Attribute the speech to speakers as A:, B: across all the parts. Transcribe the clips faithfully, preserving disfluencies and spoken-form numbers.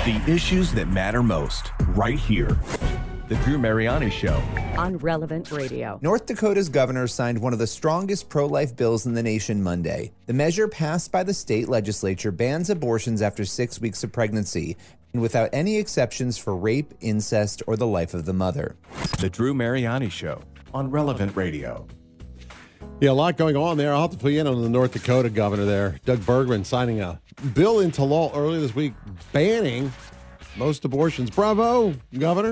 A: The issues that matter most, right here. The Drew Mariani Show.
B: On Relevant Radio.
C: North Dakota's governor signed one of the strongest pro-life bills in the nation Monday. The measure passed by the state legislature bans abortions after six weeks of pregnancy, and without any exceptions for rape, incest, or the life of the mother.
A: The Drew Mariani Show on Relevant Radio.
D: Yeah, a lot going on there. I'll have to fill you in on the North Dakota governor there, Doug Bergman, signing a bill into law earlier this week banning most abortions. Bravo, governor.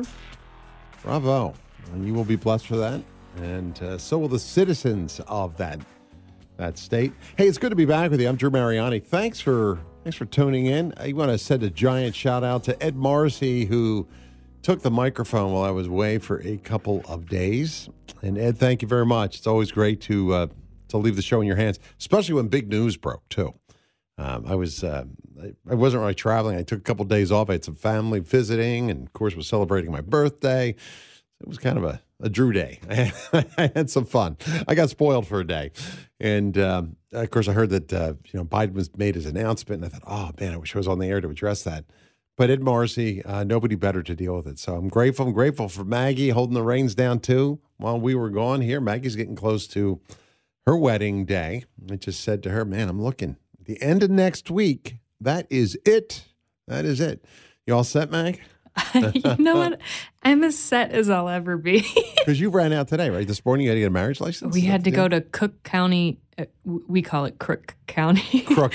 D: Bravo. And you will be blessed for that. And uh, so will the citizens of that that state. Hey, it's good to be back with you. I'm Drew Mariani. Thanks for thanks for tuning in. I want to send a giant shout out to Ed Marcy, who took the microphone while I was away for a couple of days. And Ed, thank you very much. It's always great to uh, to leave the show in your hands, especially when big news broke too. Um, I was uh, I, I wasn't really traveling. I took a couple of days off. I had some family visiting, and of course, was celebrating my birthday. It was kind of a, a Drew day. I had, I had some fun. I got spoiled for a day, and um, of course, I heard that uh, you know Biden was made his announcement, and I thought, oh man, I wish I was on the air to address that. But Ed Marcy, uh, nobody better to deal with it. So I'm grateful. I'm grateful for Maggie holding the reins down too while we were gone here. Maggie's getting close to her wedding day. I just said to her, man, I'm looking. The end of next week, that is it. That is it. You all set, Mag?
E: You know what? I'm as set as I'll ever be.
D: Because you ran out today, right? This morning you had to get a marriage license?
E: We had to go to Cook County. Uh, we call it Crook County.
D: Crook.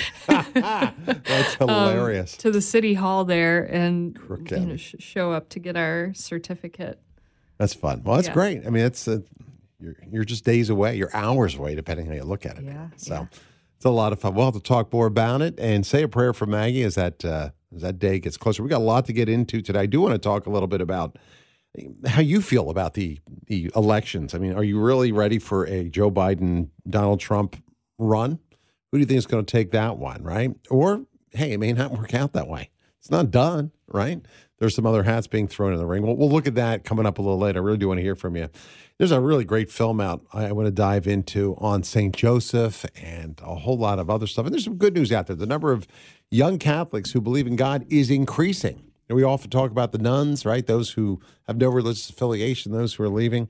D: That's hilarious.
E: Um, to the city hall there and
D: Crook
E: you
D: County.
E: know, sh- show up to get our certificate.
D: That's fun. Well, that's
E: Yeah.
D: great. I mean, it's uh, you're, you're just days away. You're hours away, depending how you look at it.
E: Yeah,
D: So
E: yeah.
D: it's a lot of fun. We'll have to talk more about it and say a prayer for Maggie as that uh, as that day gets closer. We got a lot to get into today. I do want to talk a little bit about how you feel about the the elections. I mean, are you really ready for a Joe Biden, Donald Trump run? Who do you think is going to take that one, right? Or, hey, it may not work out that way. It's not done, right? There's some other hats being thrown in the ring. We'll, we'll look at that coming up a little later. I really do want to hear from you. There's a really great film out I want to dive into on Saint Joseph and a whole lot of other stuff. And there's some good news out there. The number of young Catholics who believe in God is increasing. And we often talk about the nuns, right? Those who have no religious affiliation, those who are leaving.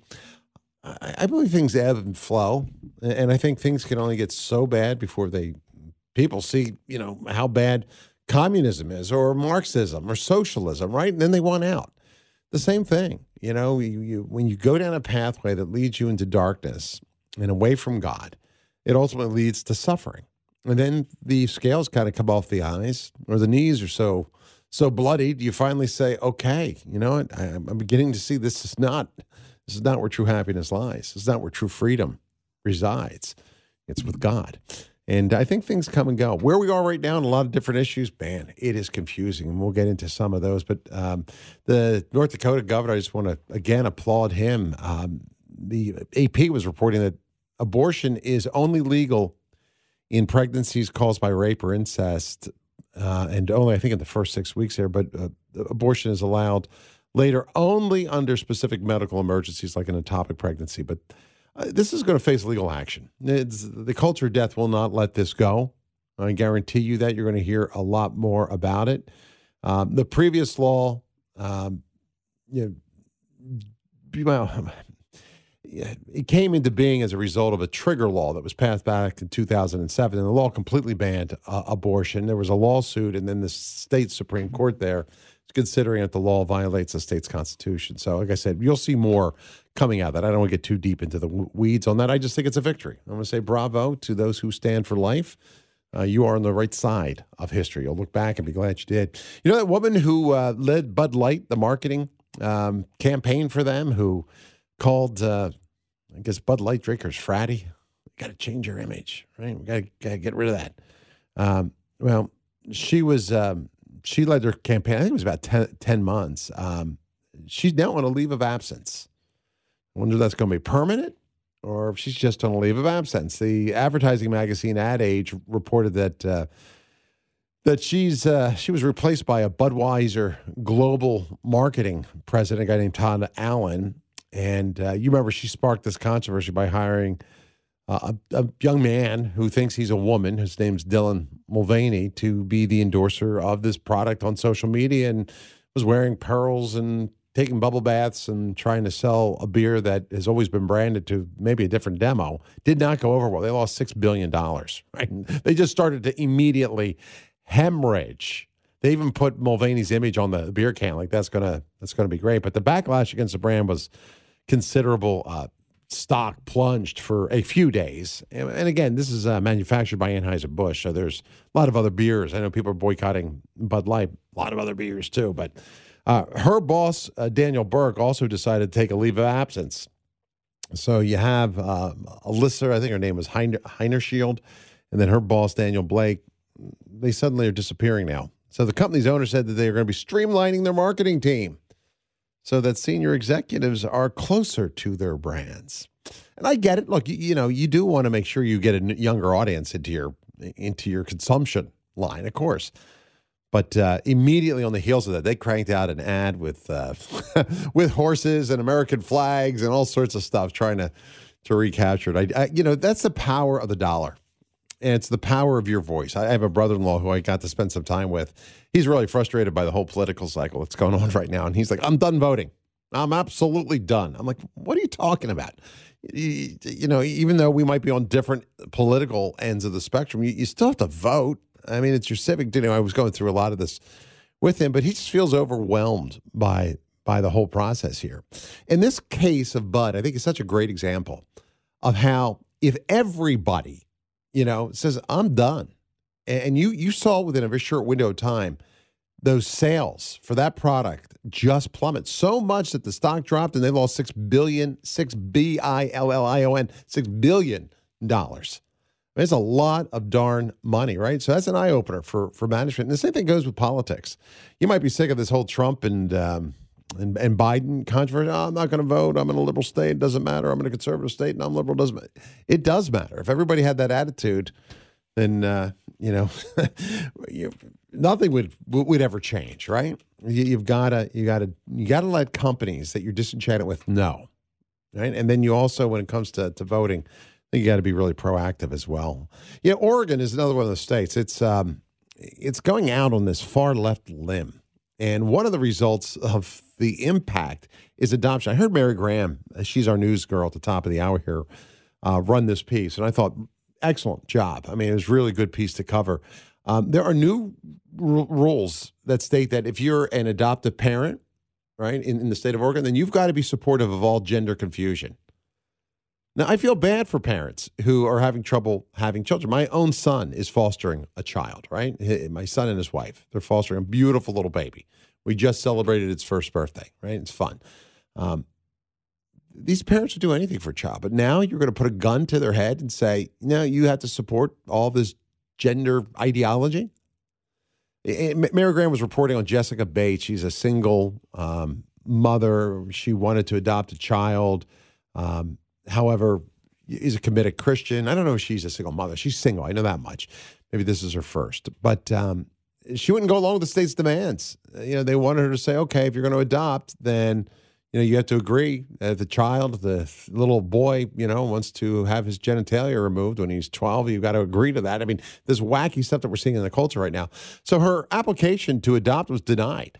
D: I, I believe things ebb and flow. And I think things can only get so bad before they people see, you know, how bad communism is or Marxism or socialism, right? And then they want out. The same thing, you know, you, you, when you go down a pathway that leads you into darkness and away from God, it ultimately leads to suffering. And then the scales kind of come off the eyes, or the knees are so so bloodied, you finally say, okay, you know what, I, I'm beginning to see this is not this is not where true happiness lies. This is not where true freedom resides. It's with God. And I think things come and go. Where we are right now in a lot of different issues, man, it is confusing. And we'll get into some of those. But um, the North Dakota governor, I just want to, again, applaud him. Um, the A P was reporting that abortion is only legal in pregnancies caused by rape or incest, uh, and only, I think, in the first six weeks there. But uh, abortion is allowed later only under specific medical emergencies like an ectopic pregnancy. But Uh, this is going to face legal action. It's, the culture of death will not let this go. I guarantee you that. You're going to hear a lot more about it. Um, the previous law, um, you know, well, it came into being as a result of a trigger law that was passed back in two thousand seven, and the law completely banned uh, abortion. There was a lawsuit, and then the state Supreme Court there is considering that the law violates the state's constitution. So, like I said, you'll see more coming out of that. I don't want to get too deep into the weeds on that. I just think it's a victory. I'm going to say bravo to those who stand for life. Uh, you are on the right side of history. You'll look back and be glad you did. You know that woman who uh, led Bud Light, the marketing um, campaign for them, who called, uh, I guess, Bud Light drinkers fratty? We got to change your image, right? We got to get rid of that. Um, well, she was, um, she led their campaign, I think it was about ten, ten months. Um, she's now on a leave of absence. I wonder if that's going to be permanent or if she's just on a leave of absence. The advertising magazine Ad Age reported that uh, that she's uh, she was replaced by a Budweiser global marketing president, a guy named Todd Allen. And uh, you remember she sparked this controversy by hiring uh, a, a young man who thinks he's a woman, his name's Dylan Mulvaney, to be the endorser of this product on social media and was wearing pearls and taking bubble baths and trying to sell a beer that has always been branded to maybe a different demo. Did not go over well. They lost six billion dollars. Right? They just started to immediately hemorrhage. They even put Mulvaney's image on the beer can. Like, that's going to that's gonna be great. But the backlash against the brand was considerable. Uh, stock plunged for a few days. And, and again, this is uh, manufactured by Anheuser-Busch, so there's a lot of other beers. I know people are boycotting Bud Light, a lot of other beers too. But uh, her boss, uh, Daniel Burke, also decided to take a leave of absence. So you have uh, Alyssa, I think her name was Heiner, Heinershield, and then her boss, Daniel Blake. They suddenly are disappearing now. So the company's owner said that they are going to be streamlining their marketing team so that senior executives are closer to their brands. And I get it. Look, you, you know, you do want to make sure you get a younger audience into your into your consumption line, of course. But uh, immediately on the heels of that, they cranked out an ad with uh, with horses and American flags and all sorts of stuff, trying to to recapture it. I, I, you know, that's the power of the dollar, and it's the power of your voice. I have a brother-in-law who I got to spend some time with. He's really frustrated by the whole political cycle that's going on right now, and he's like, "I'm done voting. I'm absolutely done." I'm like, "What are you talking about?" You, you know, even though we might be on different political ends of the spectrum, you, you still have to vote. I mean, it's your civic duty. I was going through a lot of this with him, but he just feels overwhelmed by by the whole process here. In this case of Bud, I think it's such a great example of how if everybody, you know, says, "I'm done," and you you saw within a very short window of time, those sales for that product just plummet so much that the stock dropped and they lost six billion, six B I L L I O N, six billion dollars. It's a lot of darn money, right? So that's an eye opener for for management. And the same thing goes with politics. You might be sick of this whole Trump and um, and, and Biden controversy. Oh, I'm not going to vote. I'm in a liberal state. It doesn't matter. I'm in a conservative state, and I'm liberal. It doesn't matter. It does matter. If everybody had that attitude, then uh, you know, you, nothing would would ever change, right? You, you've got to you got to you got to let companies that you're disenchanted with know, right? And then you also, when it comes to to voting, I think you got to be really proactive as well. Yeah, Oregon is another one of the states. It's um, it's going out on this far left limb, and one of the results of the impact is adoption. I heard Mary Graham, she's our news girl at the top of the hour here, uh, run this piece, and I thought, excellent job. I mean, it was a really good piece to cover. Um, there are new r- rules that state that if you're an adoptive parent, right, in, in the state of Oregon, then you've got to be supportive of all gender confusion. Now, I feel bad for parents who are having trouble having children. My own son is fostering a child, right? My son and his wife, they're fostering a beautiful little baby. We just celebrated its first birthday, right? It's fun. Um, these parents would do anything for a child, but now you're going to put a gun to their head and say, no, you have to support all this gender ideology? Mary Graham was reporting on Jessica Bates. She's a single um, mother. She wanted to adopt a child. Um, however, is a committed Christian. I don't know if she's a single mother. She's single. I know that much. Maybe this is her first. But um, she wouldn't go along with the state's demands. You know, they wanted her to say, okay, if you're going to adopt, then you know, you have to agree that the child, the little boy, you know, wants to have his genitalia removed when he's twelve. You've got to agree to that. I mean, this wacky stuff that we're seeing in the culture right now. So her application to adopt was denied.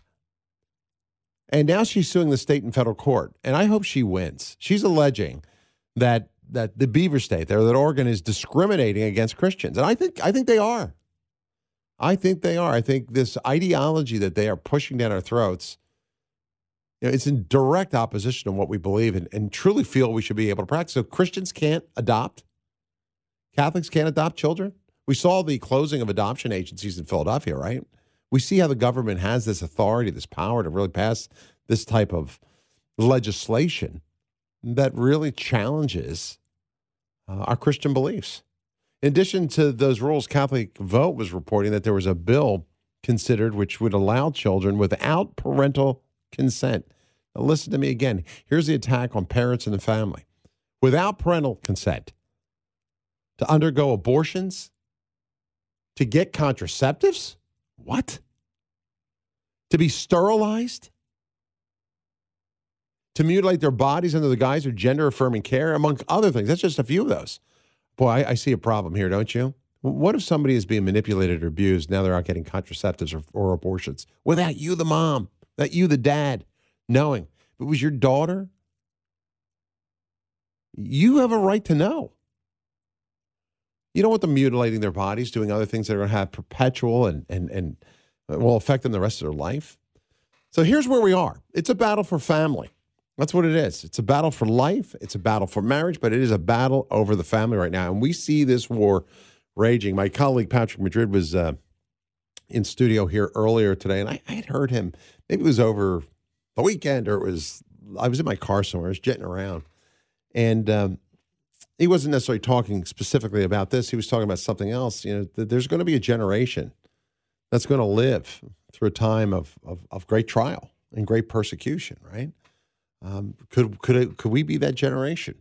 D: And now she's suing the state and federal court. And I hope she wins. She's alleging that that the Beaver State there, that Oregon is discriminating against Christians. And I think I think they are. I think they are. I think this ideology that they are pushing down our throats, you know, it's in direct opposition to what we believe in and truly feel we should be able to practice. So Christians can't adopt. Catholics can't adopt children. We saw the closing of adoption agencies in Philadelphia, right? We see how the government has this authority, this power to really pass this type of legislation that really challenges uh, our Christian beliefs. In addition to those rules, Catholic Vote was reporting that there was a bill considered which would allow children without parental consent. Now listen to me again. Here's the attack on parents and the family. Without parental consent, to undergo abortions, to get contraceptives? What? To be sterilized? To mutilate their bodies under the guise of gender-affirming care, among other things. That's just a few of those. Boy, I, I see a problem here, don't you? What if somebody is being manipulated or abused, now they're out getting contraceptives or, or abortions, without you, the mom, without you, the dad, knowing? If it was your daughter, you have a right to know. You don't want them mutilating their bodies, doing other things that are going to have perpetual and, and, and will affect them the rest of their life. So here's where we are. It's a battle for family. That's what it is. It's a battle for life. It's a battle for marriage, but it is a battle over the family right now. And we see this war raging. My colleague Patrick Madrid was uh, in studio here earlier today, and I, I had heard him. Maybe it was over the weekend, or it was, I was in my car somewhere. I was jetting around. And um, he wasn't necessarily talking specifically about this. He was talking about something else. You know, th- there's going to be a generation that's going to live through a time of, of, of great trial and great persecution, right? Um, could could it, could we be that generation?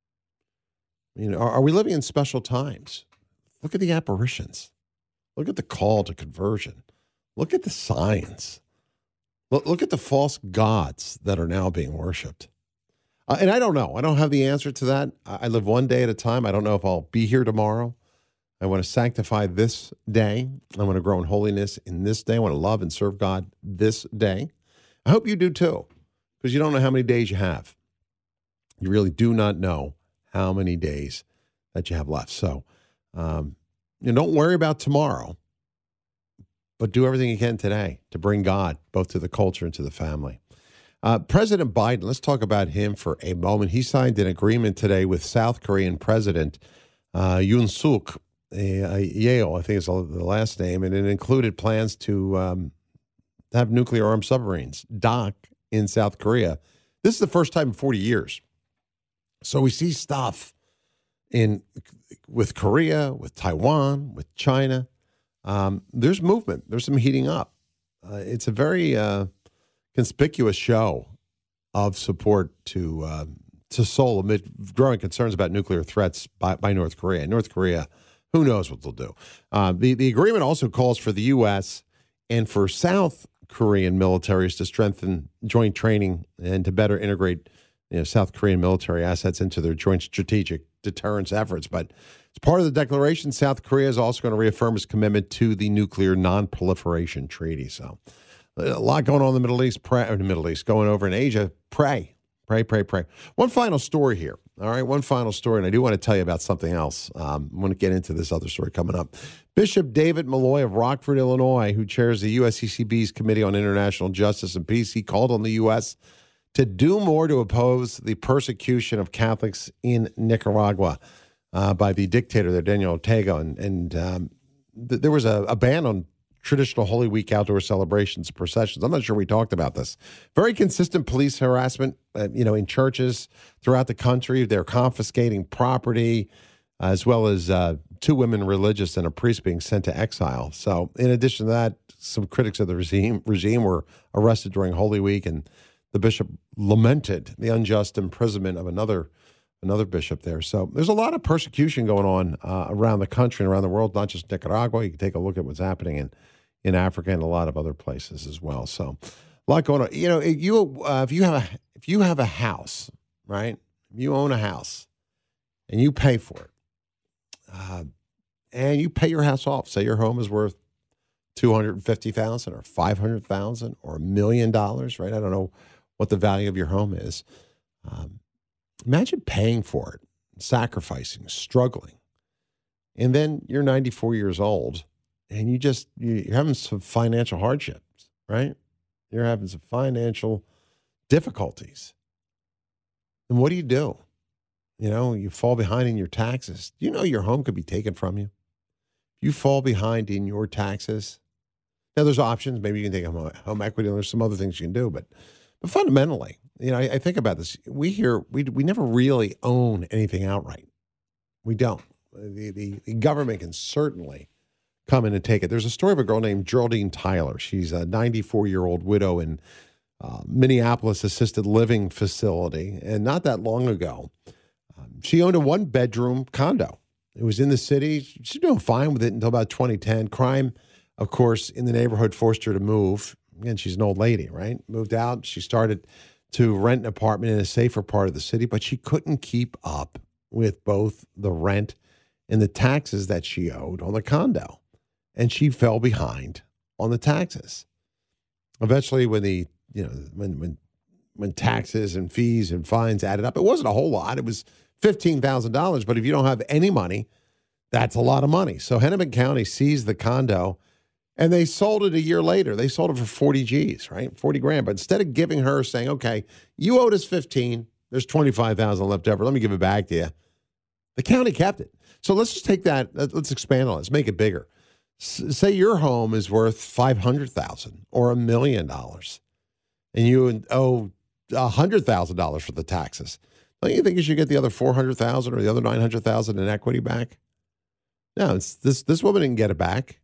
D: You know, are, are we living in special times? Look at the apparitions. Look at the call to conversion. Look at the signs. Look, look at the false gods that are now being worshipped. Uh, and I don't know. I don't have the answer to that. I, I live one day at a time. I don't know if I'll be here tomorrow. I want to sanctify this day. I want to grow in holiness in this day. I want to love and serve God this day. I hope you do too, because you don't know how many days you have. You really do not know how many days that you have left. So um, you know, don't worry about tomorrow, but do everything you can today to bring God both to the culture and to the family. Uh, President Biden, let's talk about him for a moment. He signed an agreement today with South Korean President uh, Yoon Suk uh, Yeol, I think is the last name, and it included plans to um, have nuclear-armed submarines dock in South Korea. This is the first time in forty years. So we see stuff in with Korea, with Taiwan, with China. Um, there's movement. There's some heating up. Uh, it's a very uh, conspicuous show of support to uh, to Seoul amid growing concerns about nuclear threats by, by North Korea. North Korea, who knows what they'll do. Uh, the, the agreement also calls for the U S and for South Korean militaries to strengthen joint training and to better integrate you know, South Korean military assets into their joint strategic deterrence efforts. But as part of the declaration, South Korea is also going to reaffirm its commitment to the Nuclear Non-Proliferation Treaty. So a lot going on in the Middle East, pray, or the Middle East, going over in Asia. Pray, pray, pray, pray. One final story here. All right, one final story, and I do want to tell you about something else. Um, I want to get into this other story coming up. Bishop David Malloy of Rockford, Illinois, who chairs the U S C C B's Committee on International Justice and Peace, he called on the U S to do more to oppose the persecution of Catholics in Nicaragua uh, by the dictator there, Daniel Ortega. And, and um, th- there was a, a ban on traditional Holy Week outdoor celebrations, processions. I'm not sure we talked about this. Very consistent police harassment, uh, you know, in churches throughout the country. They're confiscating property, uh, as well as uh, two women religious and a priest being sent to exile. So in addition to that, some critics of the regime, regime were arrested during Holy Week, and the bishop lamented the unjust imprisonment of another another bishop there. So there's a lot of persecution going on uh, around the country and around the world, not just Nicaragua. You can take a look at what's happening in, in Africa and a lot of other places as well. So a lot going on. You know, if you uh, if you have a if you have a house, right? You own a house and you pay for it, uh, and you pay your house off. Say your home is worth two hundred fifty thousand dollars or five hundred thousand dollars or a million dollars, right? I don't know what the value of your home is. Um, imagine paying for it, sacrificing, struggling. And then you're ninety-four years old and you just, you're having some financial hardships, right? You're having some financial difficulties. And what do you do? You know, you fall behind in your taxes. You know your home could be taken from you. You fall behind in your taxes. Now, there's options. Maybe you can take home, home equity. There's some other things you can do. But but fundamentally, you know, I, I think about this. We hear, we we never really own anything outright. We don't. The, the, the government can certainly come in and take it. There's a story of a girl named Geraldine Tyler. She's a ninety-four-year-old widow in uh, Minneapolis assisted living facility. And not that long ago, um, she owned a one-bedroom condo. It was in the city. She's doing fine with it until about twenty ten. Crime, of course, in the neighborhood forced her to move. Again, she's an old lady, right? Moved out. She started to rent an apartment in a safer part of the city, but she couldn't keep up with both the rent in the taxes that she owed on the condo. And she fell behind on the taxes. Eventually, when the, you know, when, when, when taxes and fees and fines added up, it wasn't a whole lot. It was fifteen thousand dollars. But if you don't have any money, that's a lot of money. So Hennepin County seized the condo and they sold it a year later. They sold it for forty G's, right? forty grand. But instead of giving her saying, okay, you owed us fifteen, there's twenty-five thousand left over. Let me give it back to you. The county kept it. So let's just take that. Let's expand on it. Let's make it bigger. S- say your home is worth five hundred thousand dollars or a million dollars and you owe one hundred thousand dollars for the taxes. Don't you think you should get the other four hundred thousand dollars or the other nine hundred thousand dollars in equity back? No, it's, this, this woman didn't get it back.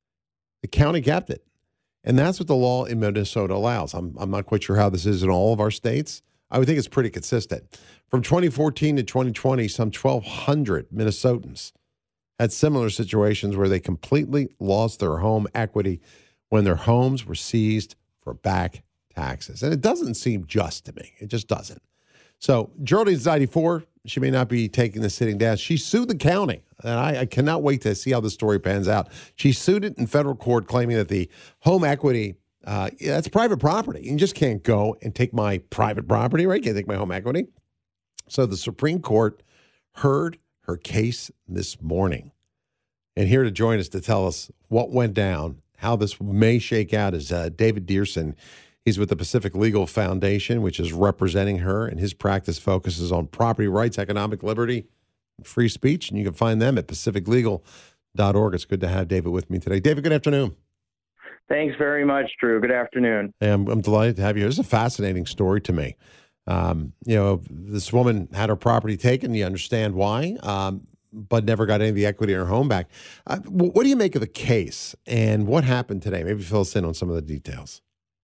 D: The county kept it. And that's what the law in Minnesota allows. I'm, I'm not quite sure how this is in all of our states. I would think it's pretty consistent. From twenty fourteen to twenty twenty, some twelve hundred Minnesotans had similar situations where they completely lost their home equity when their homes were seized for back taxes. And it doesn't seem just to me. It just doesn't. So Geraldine's ninety-four. She may not be taking the sitting down. She sued the county. And I, I cannot wait to see how this story pans out. She sued it in federal court, claiming that the home equity, uh, yeah, that's private property. You just can't go and take my private property, right? You can't take my home equity. So the Supreme Court heard her case this morning. And here to join us to tell us what went down, how this may shake out, is uh, David Dearson. He's with the Pacific Legal Foundation, which is representing her, and his practice focuses on property rights, economic liberty, and free speech. And you can find them at pacific legal dot org. It's good to have David with me today. David, good afternoon.
F: Thanks very much, Drew. Good afternoon.
D: Hey, I'm, I'm delighted to have you. This is a fascinating story to me. Um, you know, this woman had her property taken. You understand why, um, but never got any of the equity in her home back. Uh, what do you make of the case, and what happened today? Maybe fill us in on some of the details.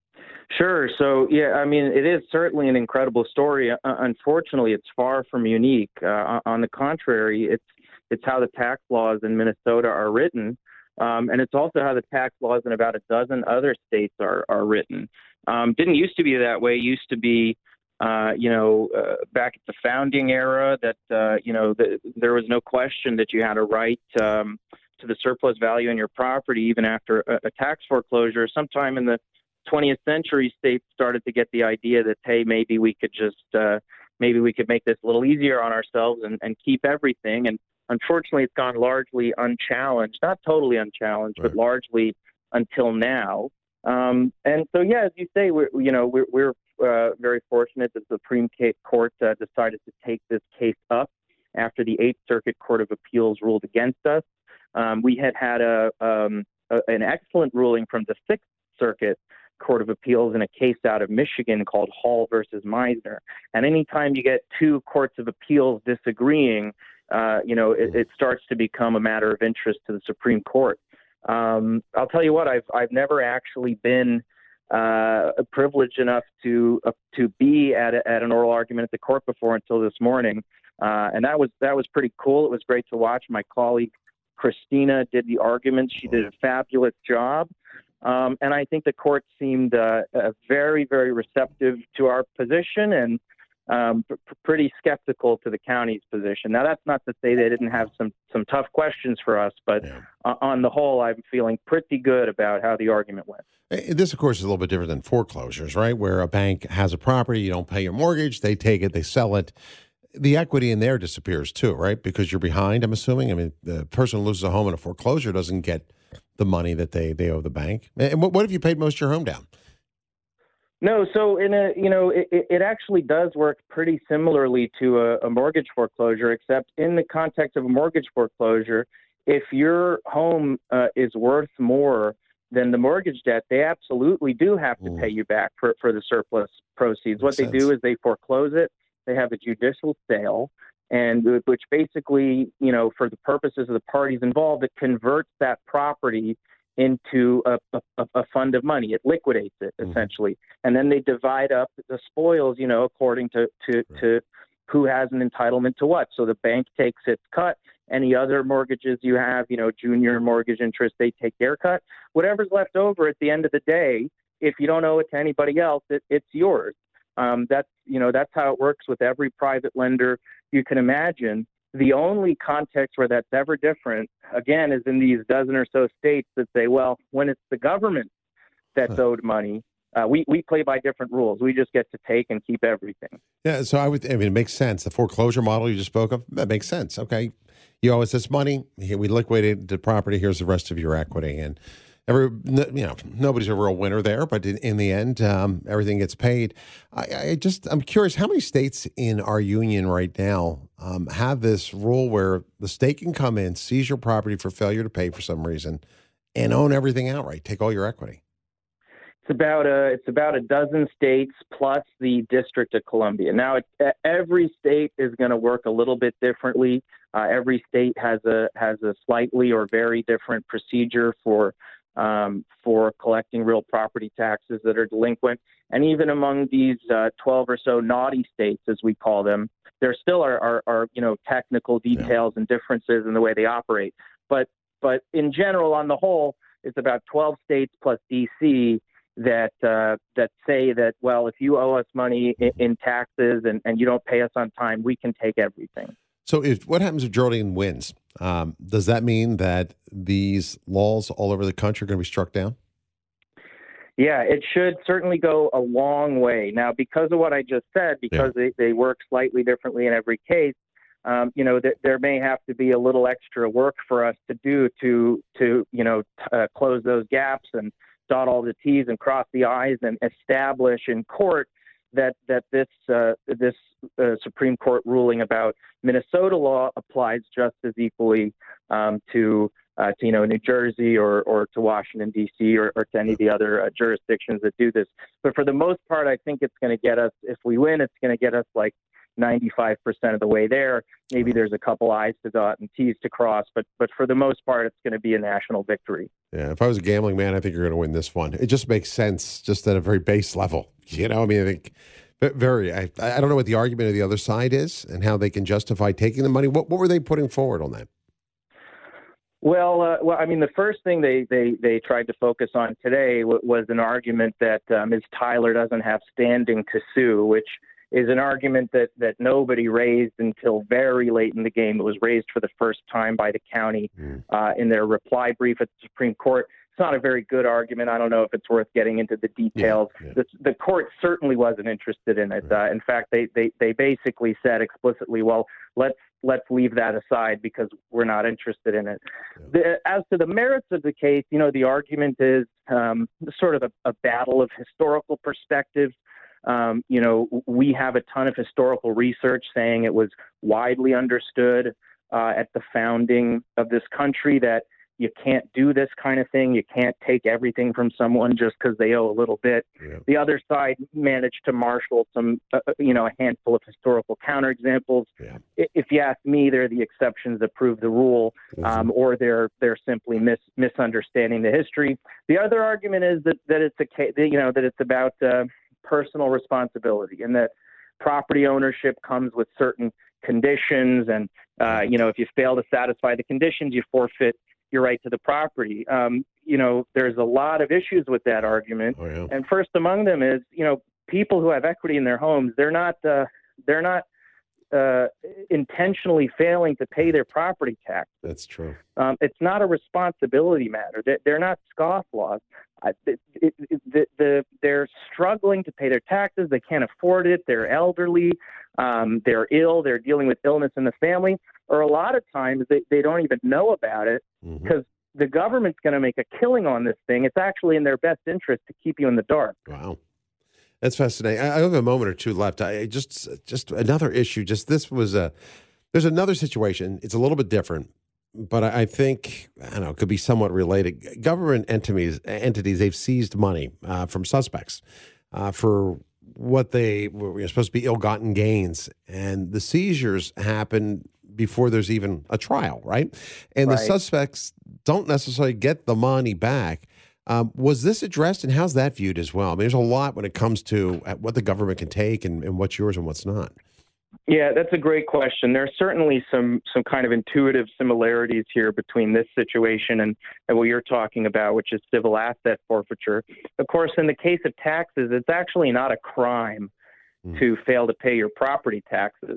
F: Sure. So, yeah, I mean, it is certainly an incredible story. Uh, unfortunately, it's far from unique. Uh, on the contrary, it's it's how the tax laws in Minnesota are written, um, and it's also how the tax laws in about a dozen other states are are written. Um, didn't used to be that way. It used to be, uh, you know, uh, back at the founding era that, uh, you know, the, there was no question that you had a right um, to the surplus value in your property, even after a, a tax foreclosure. Sometime in the twentieth century, states started to get the idea that, hey, maybe we could just, uh, maybe we could make this a little easier on ourselves and, and keep everything. And unfortunately, it's gone largely unchallenged, not totally unchallenged, right, but largely until now. Um, and so, yeah, as you say, we're, you know, we're, we're uh, very fortunate that the Supreme Court uh, decided to take this case up after the Eighth Circuit Court of Appeals ruled against us. Um, we had had a, um, a an excellent ruling from the Sixth Circuit Court of Appeals in a case out of Michigan called Hall versus Meisner. And anytime you get two courts of appeals disagreeing, uh, you know, it, it starts to become a matter of interest to the Supreme Court. Um, I'll tell you what, I've I've never actually been uh, privileged enough to uh, to be at a, at an oral argument at the court before until this morning, uh, and that was that was pretty cool. It was great to watch. My colleague Christina did the arguments. She did a fabulous job. Um, and I think the court seemed uh, uh, very, very receptive to our position and um, p- pretty skeptical to the county's position. Now, that's not to say they didn't have some, some tough questions for us, but yeah. uh, on the whole, I'm feeling pretty good about how the argument went.
D: This, of course, is a little bit different than foreclosures, right? Where a bank has a property, you don't pay your mortgage, they take it, they sell it. The equity in there disappears too, right? Because you're behind, I'm assuming. I mean, the person who loses a home in a foreclosure doesn't get the money that they, they owe the bank. And what, what if you paid most of your home down?
F: No, so in a you know it, it actually does work pretty similarly to a, a mortgage foreclosure, except in the context of a mortgage foreclosure, if your home uh, is worth more than the mortgage debt, they absolutely do have to Ooh. pay you back for, for the surplus proceeds. Makes what they sense. do is they foreclose it. They have a judicial sale, and which basically, you know, for the purposes of the parties involved, it converts that property into a, a, a fund of money. It liquidates it, mm-hmm. essentially. And then they divide up the spoils, you know, according to, to, right. to who has an entitlement to what. So the bank takes its cut. Any other mortgages you have, you know, junior mortgage interest, they take their cut. Whatever's left over at the end of the day, if you don't owe it to anybody else, it, it's yours. Um, that's, you know, that's how it works with every private lender you can imagine. The only context where that's ever different, again, is in these dozen or so states that say, well, when it's the government that's owed money, uh, we, we play by different rules. We just get to take and keep everything.
D: Yeah, so I would. I mean, it makes sense. The foreclosure model you just spoke of, that makes sense. Okay, you owe us this money. Here, we liquidated the property. Here's the rest of your equity, and every you know nobody's a real winner there. But in, in the end, um, everything gets paid. I, I just I'm curious, how many states in our union right now um, have this rule where the state can come in, seize your property for failure to pay for some reason, and own everything outright, take all your equity?
F: It's about a it's about a dozen states plus the District of Columbia. Now, it, every state is going to work a little bit differently. Uh, every state has a has a slightly or very different procedure for um, for collecting real property taxes that are delinquent. And even among these uh, twelve or so naughty states, as we call them, there still are, are, are you know technical details yeah. and differences in the way they operate. But but in general, on the whole, it's about twelve states plus D C that uh, that say that, well, if you owe us money in, in taxes and, and you don't pay us on time, we can take everything.
D: So if what happens if Geraldine wins? Um, does that mean that these laws all over the country are going to be struck down?
F: Yeah, it should certainly go a long way. Now, because of what I just said, because yeah. they, they work slightly differently in every case, um, you know, th- there may have to be a little extra work for us to do to, to you know, t- uh, close those gaps and dot all the T's and cross the I's and establish in court that that this uh, this uh, Supreme Court ruling about Minnesota law applies just as equally um, to, uh, to you know New Jersey or or to Washington D C or, or to any of the other uh, jurisdictions that do this. But for the most part, I think it's going to get us. If we win, it's going to get us like ninety-five percent of the way there. Maybe there's a couple I's to dot and T's to cross, but but for the most part, it's going to be a national victory.
D: Yeah, if I was a gambling man, I think you're going to win this one. It just makes sense, just at a very base level. You know, I mean, I think very. I I don't know what the argument of the other side is and how they can justify taking the money. What what were they putting forward on that?
F: Well, uh, well, I mean, the first thing they, they, they tried to focus on today w- was an argument that uh, Miz Tyler doesn't have standing to sue, which is an argument that, that nobody raised until very late in the game. It was raised for the first time by the county mm. uh, in their reply brief at the Supreme Court. It's not a very good argument. I don't know if it's worth getting into the details. Yeah, yeah. The, the court certainly wasn't interested in it. Right. Uh, in fact, they, they, they basically said explicitly, well, let's let's leave that aside because we're not interested in it. Yeah. The, as to the merits of the case, you know, the argument is um, sort of a, a battle of historical perspectives. Um, you know, we have a ton of historical research saying it was widely understood uh, at the founding of this country that you can't do this kind of thing. You can't take everything from someone just because they owe a little bit. Yeah. The other side managed to marshal some, uh, you know, a handful of historical counterexamples. Yeah. If you ask me, they're the exceptions that prove the rule, mm-hmm. um, or they're they're simply mis- misunderstanding the history. The other argument is that that it's a you know that it's about uh, personal responsibility and that property ownership comes with certain conditions, and uh, you know if you fail to satisfy the conditions, you forfeit your right to the property. Um, you know, there's a lot of issues with that argument. Oh, yeah. And first among them is, you know, people who have equity in their homes, they're not, uh, they're not uh, intentionally failing to pay their property tax.
D: That's true.
F: Um, it's not a responsibility matter. They're, they're not scofflaws. Uh, it, it, it, the, the, they're struggling to pay their taxes. They can't afford it. They're elderly. Um, they're ill. They're dealing with illness in the family. Or a lot of times they, they don't even know about it because mm-hmm. the government's going to make a killing on this thing. It's actually in their best interest to keep you in the dark.
D: Wow. That's fascinating. I have a moment or two left. I just, just another issue. Just this was a, there's another situation. It's a little bit different, but I think, I don't know, it could be somewhat related. Government entities, entities they've seized money uh, from suspects uh, for what they were supposed to be ill-gotten gains. And the seizures happen before there's even a trial, right? And right. the suspects don't necessarily get the money back. Um, was this addressed, and how's that viewed as well? I mean, there's a lot when it comes to what the government can take and, and what's yours and what's not.
F: Yeah, that's a great question. There's certainly some some kind of intuitive similarities here between this situation and, and what you're talking about, which is civil asset forfeiture. Of course, in the case of taxes, it's actually not a crime mm. to fail to pay your property taxes.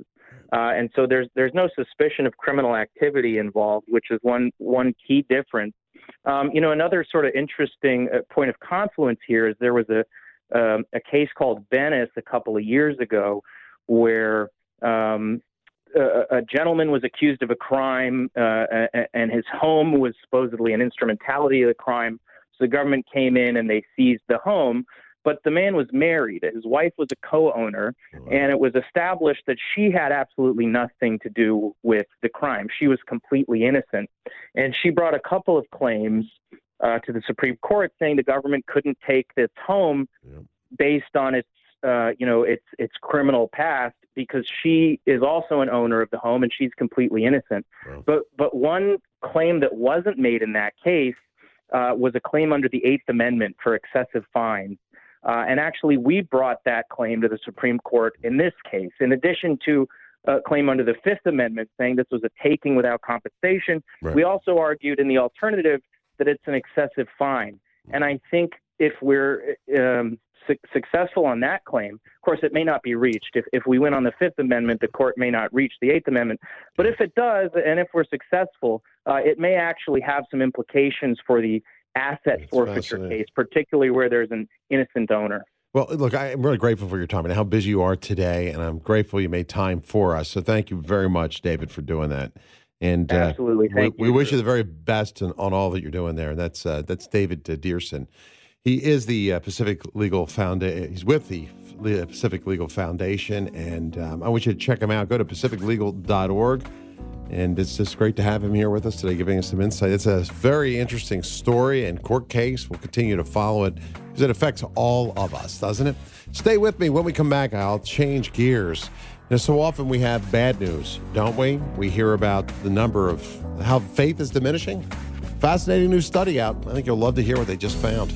F: Uh, and so there's there's no suspicion of criminal activity involved, which is one one key difference. Um, you know, another sort of interesting uh, point of confluence here is there was a um, a case called Bennis a couple of years ago where um, a, a gentleman was accused of a crime uh, and his home was supposedly an instrumentality of the crime. So the government came in and they seized the home. But the man was married. His wife was a co-owner, and it was established that she had absolutely nothing to do with the crime. She was completely innocent. And she brought a couple of claims uh, to the Supreme Court saying the government couldn't take this home yeah. based on its, uh, you know, its its criminal past because she is also an owner of the home and she's completely innocent. Wow. But but one claim that wasn't made in that case uh, was a claim under the Eighth Amendment for excessive fines. Uh, and actually, we brought that claim to the Supreme Court in this case. In addition to a claim under the Fifth Amendment saying this was a taking without compensation, right. we also argued in the alternative that it's an excessive fine. And I think if we're um, su- successful on that claim, of course, it may not be reached. If, if we win on the Fifth Amendment, the court may not reach the Eighth Amendment. But if it does, and if we're successful, uh, it may actually have some implications for the asset That's forfeiture case, particularly where there's an innocent owner.
D: Well, look, I'm really grateful for your time and how busy you are today, and I'm grateful you made time for us. So thank you very much, David, for doing that. And
F: absolutely,
D: uh,
F: thank
D: we,
F: you.
D: We wish you the very best on, on all that you're doing there. And that's uh, that's David uh, Dearson. He is the uh, Pacific Legal Foundation. He's with the Pacific Legal Foundation, and um, I want you to check him out. Go to pacific legal dot org. And it's just great to have him here with us today, giving us some insight. It's a very interesting story and court case. We'll continue to follow it because it affects all of us, doesn't it? Stay with me. When we come back, I'll change gears. You know, so often we have bad news, don't we? We hear about the number of how faith is diminishing. Fascinating new study out. I think you'll love to hear what they just found.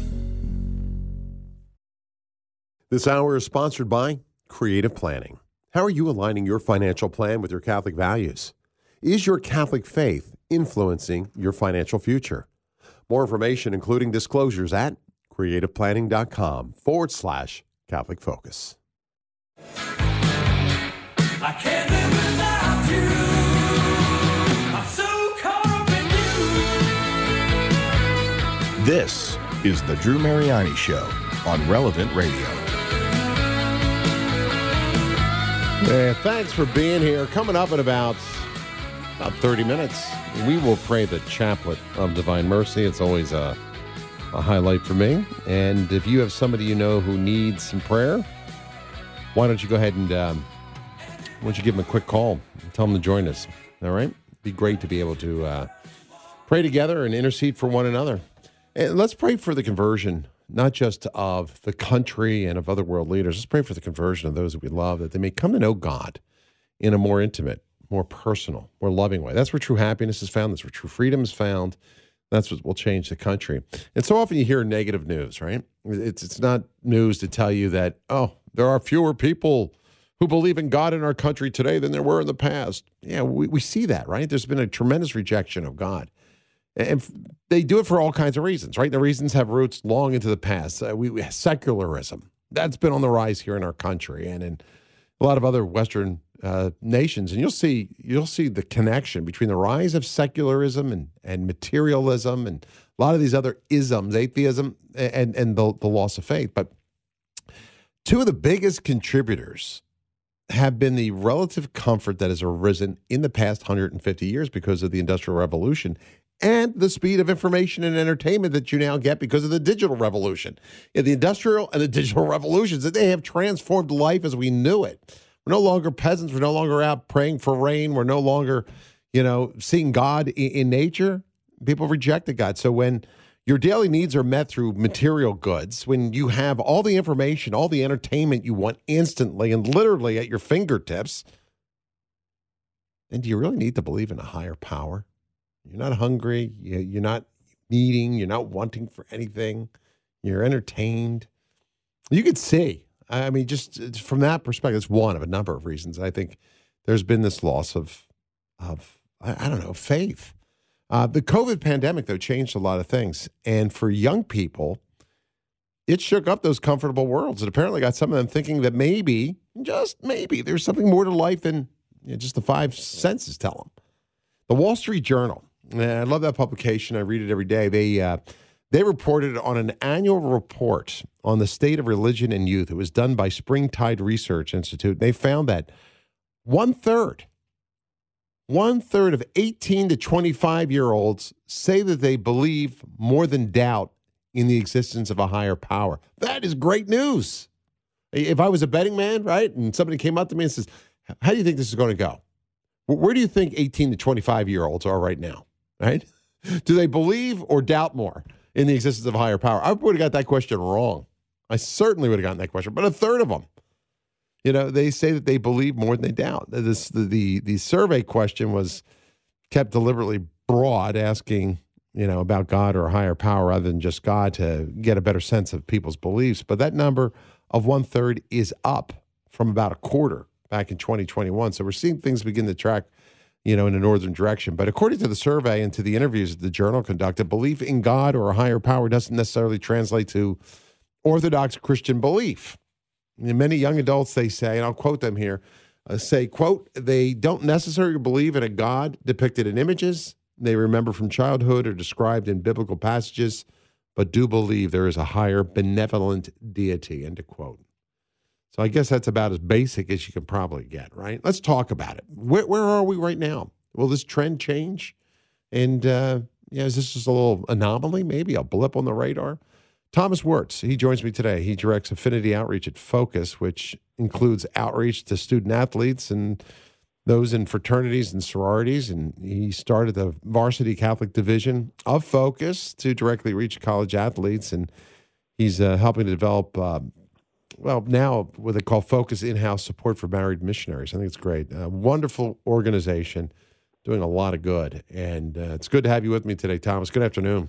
D: This hour is sponsored by Creative Planning. How are you aligning your financial plan with your Catholic values? Is your Catholic faith influencing your financial future? More information, including disclosures, at creativeplanning.com forward slash Catholic Focus. I can't live without you. I'm so caught
A: up in you. This is the Drew Mariani Show on Relevant Radio.
D: Yeah, thanks for being here. Coming up in about... About thirty minutes, we will pray the Chaplet of Divine Mercy. It's always a, a highlight for me. And if you have somebody you know who needs some prayer, why don't you go ahead and um, why don't you give them a quick call and tell them to join us, all right? It'd be great to be able to uh, pray together and intercede for one another. And let's pray for the conversion, not just of the country and of other world leaders. Let's pray for the conversion of those that we love, that they may come to know God in a more intimate, more personal, more loving way. That's where true happiness is found. That's where true freedom is found. That's what will change the country. And so often you hear negative news, right? It's it's not news to tell you that, oh, there are fewer people who believe in God in our country today than there were in the past. Yeah, we, we see that, right? There's been a tremendous rejection of God. And they do it for all kinds of reasons, right? The reasons have roots long into the past. Uh, we, we secularism, that's been on the rise here in our country and in a lot of other Western Uh, nations, and you'll see you'll see the connection between the rise of secularism and, and materialism and a lot of these other isms, atheism, and and the, the loss of faith. But two of the biggest contributors have been the relative comfort that has arisen in the past one hundred fifty years because of the Industrial Revolution and the speed of information and entertainment that you now get because of the digital revolution. Yeah, the industrial and the digital revolutions, that they have transformed life as we knew it. We're no longer peasants. We're no longer out praying for rain. We're no longer, you know, seeing God in, in nature. People rejected God. So when your daily needs are met through material goods, when you have all the information, all the entertainment you want instantly and literally at your fingertips, then do you really need to believe in a higher power? You're not hungry. You're not needing. You're not wanting for anything. You're entertained. You could see. I mean, just from that perspective, it's one of a number of reasons. I think there's been this loss of, of I don't know, faith. Uh, the COVID pandemic, though, changed a lot of things. And for young people, it shook up those comfortable worlds. It apparently got some of them thinking that maybe, just maybe, there's something more to life than You know, just the five senses tell them. The Wall Street Journal, and I love that publication. I read it every day. They uh, they reported on an annual report on the state of religion and youth. It was done by Springtide Research Institute. They found that one third, one third of eighteen to twenty-five-year-olds say that they believe more than doubt in the existence of a higher power. That is great news. If I was a betting man, right, and somebody came up to me and says, how do you think this is going to go? Where do you think eighteen to twenty-five-year-olds are right now, right? Do they believe or doubt more in the existence of a higher power? I would have got that question wrong. I certainly would have gotten that question, but a third of them, you know, they say that they believe more than they doubt. This, the, the, the survey question was kept deliberately broad, asking, you know, about God or a higher power rather than just God to get a better sense of people's beliefs. But that number of one-third is up from about a quarter back in twenty twenty-one. So we're seeing things begin to track, you know, in a northern direction. But according to the survey and to the interviews that the Journal conducted, belief in God or a higher power doesn't necessarily translate to Orthodox Christian belief. And many young adults, they say, and I'll quote them here, uh, say, quote, they don't necessarily believe in a God depicted in images they remember from childhood or described in biblical passages, but do believe there is a higher benevolent deity, end of quote. So I guess that's about as basic as you can probably get, right? Let's talk about it. Where, where are we right now? Will this trend change? And uh, yeah, is this just a little anomaly, maybe a blip on the radar? Thomas Wirtz, he joins me today. He directs Affinity Outreach at Focus, which includes outreach to student athletes and those in fraternities and sororities. And he started the varsity Catholic division of Focus to directly reach college athletes. And he's uh, helping to develop uh, well, now what they call Focus in-house support for married missionaries. I think it's great. A wonderful organization doing a lot of good. And uh, it's good to have you with me today, Thomas. Good afternoon.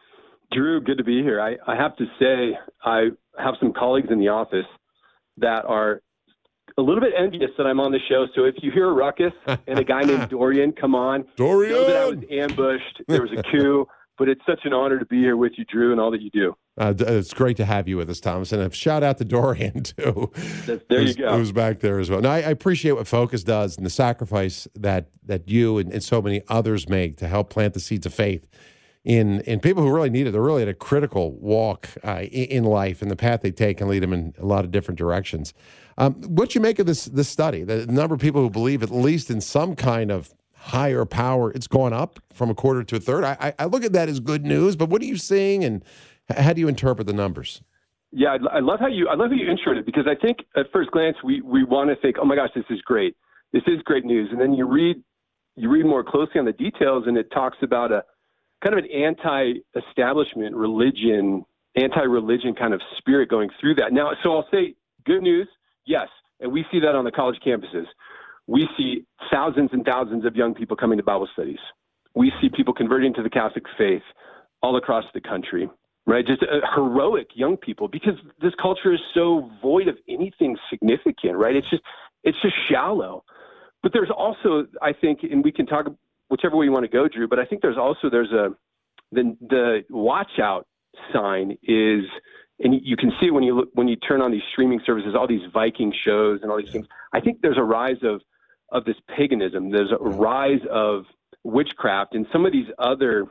G: Drew, good to be here. I, I have to say, I have some colleagues in the office that are a little bit envious that I'm on the show. So if you hear a ruckus and a guy named Dorian come on,
D: Dorian!
G: know that I was ambushed. There was a coup. But it's such an honor to be here with you, Drew, and all that you do.
D: Uh, it's great to have you with us, Thomas. And a shout out to Dorian, too.
G: That's, there you go.
D: Who's back there as well. Now, I, I appreciate what Focus does and the sacrifice that that you and, and so many others make to help plant the seeds of faith in, in people who really need it. They're really at a critical walk uh, in life, and the path they take can lead them in a lot of different directions. Um, what you make of this, this study, the number of people who believe at least in some kind of higher power, it's gone up from a quarter to a third. I, I look at that as good news, but what are you seeing, and how do you interpret the numbers?
G: Yeah, I, I love how you I love how you introed it, because I think at first glance we we want to think, oh my gosh, this is great, this is great news, and then you read you read more closely on the details, and it talks about a kind of an anti-establishment religion, anti-religion kind of spirit going through that. Now, so I'll say good news, yes, and we see that on the college campuses. We see thousands and thousands of young people coming to Bible studies. We see people converting to the Catholic faith all across the country, right? Just uh, heroic young people, because this culture is so void of anything significant, right? It's just, it's just shallow. But there's also, I think, and we can talk whichever way you want to go, Drew, but I think there's also, there's a, the, the watch out sign is, and you can see it when you look, when you turn on these streaming services, all these Viking shows and all these things. I think there's a rise of, of this paganism. There's a rise of witchcraft and some of these other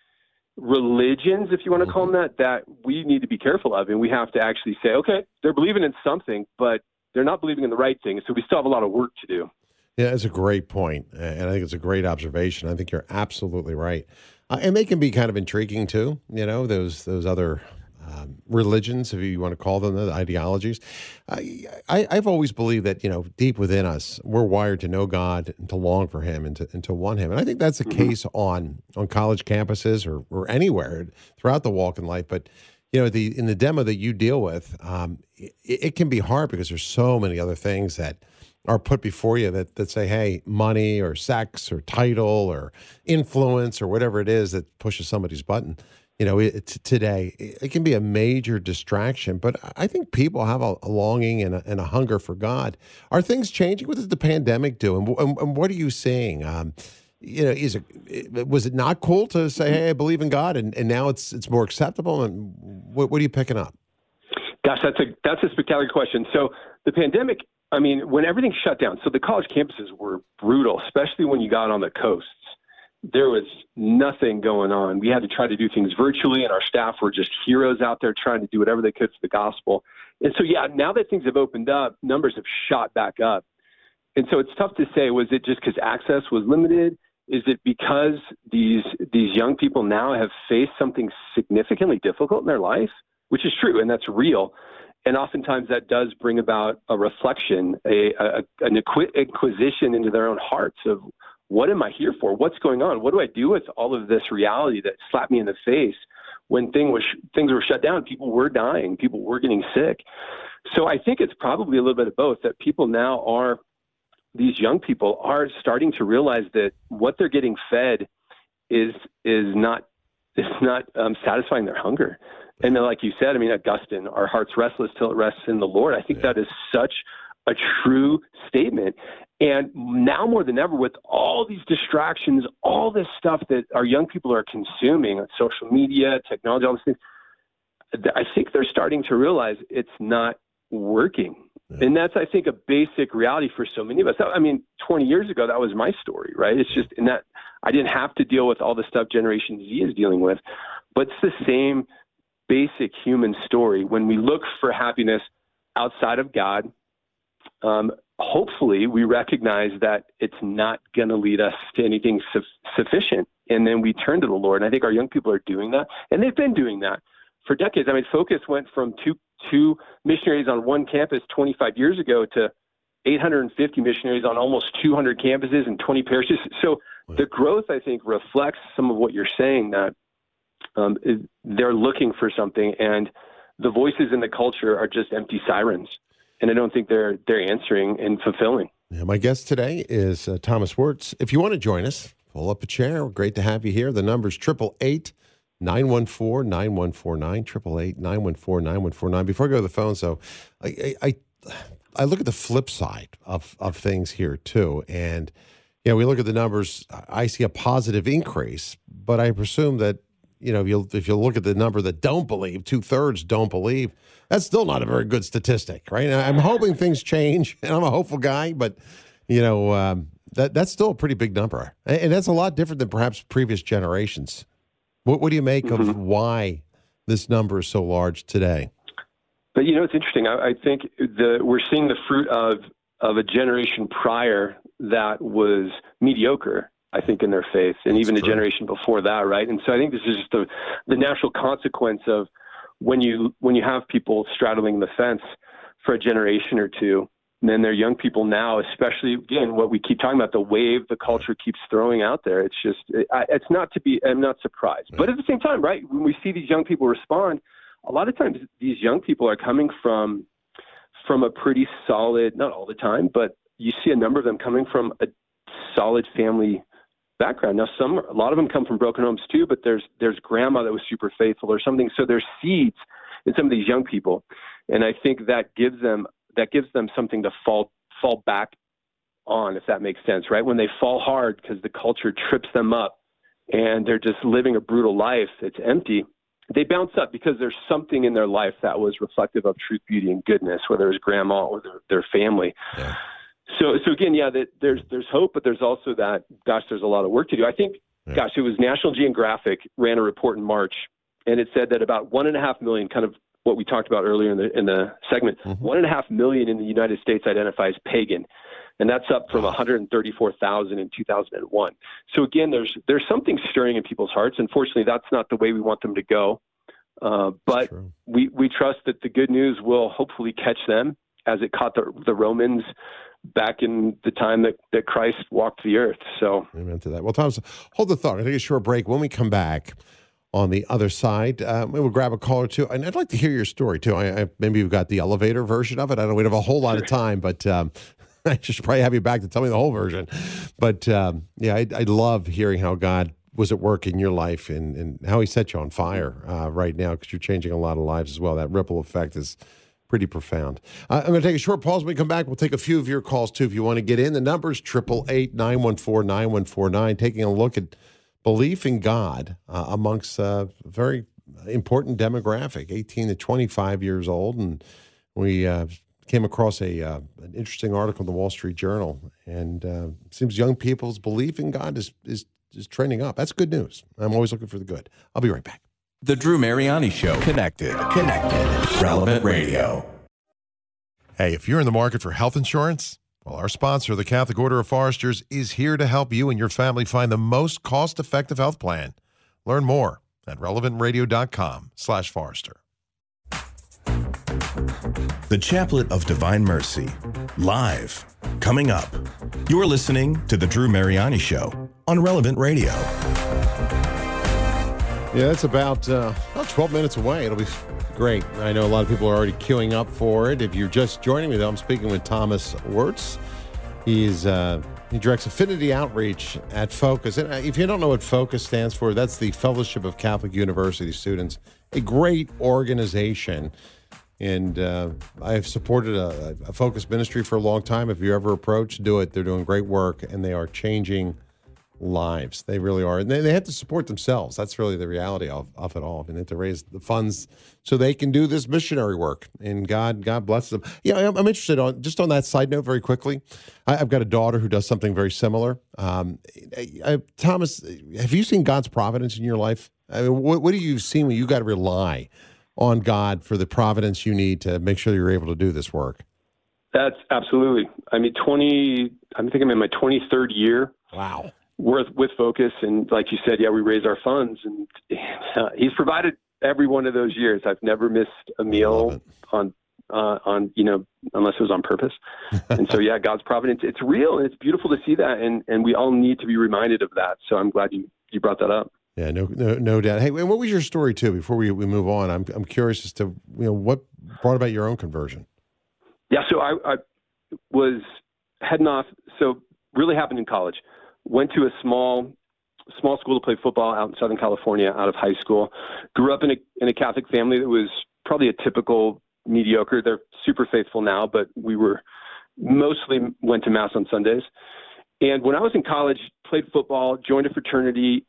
G: religions, if you want to call them that, that we need to be careful of. And we have to actually say, okay, they're believing in something, but they're not believing in the right thing. So we still have a lot of work to do.
D: Yeah, that's a great point, and I think it's a great observation. I think you're absolutely right. Uh, and they can be kind of intriguing too, you know, those those other Um, religions, if you want to call them, the ideologies. I, I, I've always believed that, you know, deep within us, we're wired to know God and to long for Him and to, and to want Him. And I think that's the mm-hmm. case on on college campuses or, or anywhere throughout the walk in life. But, you know, the in the demo that you deal with, um, it, it can be hard because there's so many other things that are put before you that, that say, hey, money or sex or title or influence or whatever it is that pushes somebody's button. You know, it, today, it can be a major distraction, but I think people have a, a longing and a, and a hunger for God. Are things changing? What did the pandemic do? And, and, and what are you seeing? Um, you know, is it, was it not cool to say, hey, I believe in God, and, and now it's it's more acceptable? And what, what are you picking up?
G: Gosh, that's a, that's a spectacular question. So the pandemic I mean, when everything shut down, so the college campuses were brutal, especially when you got on the coasts. There was nothing going on. We had to try to do things virtually, and our staff were just heroes out there trying to do whatever they could for the gospel. And so, yeah, now that things have opened up, numbers have shot back up. And so it's tough to say, was it just because access was limited? Is it because these these young people now have faced something significantly difficult in their life, which is true, and that's real. And oftentimes that does bring about a reflection, a, a an inquisition into their own hearts of, what am I here for? What's going on? What do I do with all of this reality that slapped me in the face when thing was, things were shut down? People were dying. People were getting sick. So I think it's probably a little bit of both, that people now are, these young people are starting to realize that what they're getting fed is is not is not um, satisfying their hunger. And then, like you said, I mean, Augustine, our heart's restless till it rests in the Lord. I think yeah. that is such a true statement. And now more than ever, with all these distractions, all this stuff that our young people are consuming on social media, technology, all these things, I think they're starting to realize it's not working. Yeah. And that's, I think, a basic reality for so many of us. I mean, twenty years ago, that was my story, right? It's just in that I didn't have to deal with all the stuff Generation Z is dealing with. But it's the same basic human story. When we look for happiness outside of God, um, hopefully we recognize that it's not going to lead us to anything su- sufficient. And then we turn to the Lord. And I think our young people are doing that. And they've been doing that for decades. I mean, Focus went from two, two missionaries on one campus twenty-five years ago to eight hundred fifty missionaries on almost two hundred campuses and twenty parishes. So the growth, I think, reflects some of what you're saying, that um, they're looking for something, and the voices in the culture are just empty sirens. And I don't think they're they're answering and fulfilling.
D: Yeah, my guest today is uh, Thomas Wirtz. If you want to join us, pull up a chair. Great to have you here. The number's triple eight nine one four nine one four nine triple eight nine one four nine one four nine. Before I go to the phone, so I I I look at the flip side of of things here too, and you know, we look at the numbers. I see a positive increase, but I presume that, you know, if you if you look at the number that don't believe, two thirds don't believe, that's still not a very good statistic, right? And I'm hoping things change, and I'm a hopeful guy, but you know, um, that that's still a pretty big number, and that's a lot different than perhaps previous generations. What, what do you make mm-hmm. of why this number is so large today?
G: But you know, it's interesting. I, I think the we're seeing the fruit of of a generation prior that was mediocre, I think, in their faith, and That's even true. The generation before that, right? And so I think this is just the the natural consequence of when you when you have people straddling the fence for a generation or two, and then they're young people now, especially, again, what we keep talking about, the wave the culture keeps throwing out there. It's just, it, it's not to be, I'm not surprised. But at the same time, right, when we see these young people respond, a lot of times these young people are coming from from a pretty solid, not all the time, but you see a number of them coming from a solid family background. Now, some, a lot of them come from broken homes too, but there's there's grandma that was super faithful or something. So there's seeds in some of these young people, and I think that gives them that gives them something to fall fall back on, if that makes sense, right? When they fall hard because the culture trips them up and they're just living a brutal life that's empty, they bounce up because there's something in their life that was reflective of truth, beauty, and goodness, whether it was grandma or their, their family. Yeah. So, so again, yeah, that there's there's hope, but there's also that, gosh, there's a lot of work to do. I think, yeah. gosh, it was National Geographic ran a report in March, and it said that about one and a half million, kind of what we talked about earlier in the in the segment, mm-hmm. one and a half million in the United States identify as pagan, and that's up from one hundred thirty-four thousand in two thousand one. So again, there's there's something stirring in people's hearts. Unfortunately, that's not the way we want them to go, uh, but we we trust that the good news will hopefully catch them as it caught the the Romans back in the time that, that Christ walked the earth. So
D: amen to that. Well, Thomas, hold the thought. I'll take a short break. When we come back on the other side, uh, we'll grab a call or two. And I'd like to hear your story, too. I, I, maybe you've got the elevator version of it. I don't we have a whole lot sure. of time, but um, I should probably have you back to tell me the whole version. But, um, yeah, I, I love hearing how God was at work in your life and, and how he set you on fire uh, right now, because you're changing a lot of lives as well. That ripple effect is pretty profound. Uh, I'm going to take a short pause. When we come back, we'll take a few of your calls, too, if you want to get in. The number's eight eight eight, nine one four, nine one four nine, taking a look at belief in God uh, amongst a very important demographic, eighteen to twenty-five years old. And we uh, came across a uh, an interesting article in the Wall Street Journal, and uh, it seems young people's belief in God is is is trending up. That's good news. I'm always looking for the good. I'll be right back.
A: The Drew Mariani Show. Connected. Connected. Relevant Radio.
H: Hey, if you're in the market for health insurance, well, our sponsor, the Catholic Order of Foresters, is here to help you and your family find the most cost-effective health plan. Learn more at relevantradio.com slash Forester.
A: The Chaplet of Divine Mercy. Live. Coming up. You're listening to The Drew Mariani Show on Relevant Radio.
D: Yeah, that's about, uh, about twelve minutes away. It'll be great. I know a lot of people are already queuing up for it. If you're just joining me, though, I'm speaking with Thomas Wirtz. He's uh, he directs Affinity Outreach at Focus. And if you don't know what Focus stands for, that's the Fellowship of Catholic University Students, a great organization. And uh, I've supported a, a Focus ministry for a long time. If you ever approach, do it. They're doing great work, and they are changing lives. They really are. And they, they have to support themselves. That's really the reality of, of it all. And they have to raise the funds so they can do this missionary work. And God God bless them. Yeah, I'm, I'm interested on, just on that side note very quickly, I, I've got a daughter who does something very similar. Um, I, I, Thomas, have you seen God's providence in your life? I mean, what, what do you see when you got to rely on God for the providence you need to make sure you're able to do this work?
G: That's absolutely. I mean, twenty. I think I'm in my twenty-third year.
D: Wow.
G: With with Focus, and like you said, yeah, we raise our funds, and uh, he's provided every one of those years. I've never missed a meal on uh, on you know unless it was on purpose. And so, yeah, God's providence, it's real, and it's beautiful to see that, and and we all need to be reminded of that. So I'm glad you you brought that up.
D: Yeah, no, no, no doubt. Hey, and what was your story too? Before we, we move on, I'm I'm curious as to you know what brought about your own conversion.
G: Yeah, so I, I was heading off. So really happened in college. Went to a small small school to play football out in Southern California out of high school. Grew up in a in a Catholic family that was probably a typical mediocre. They're super faithful now, but we were mostly went to Mass on Sundays. And when I was in college, played football, joined a fraternity,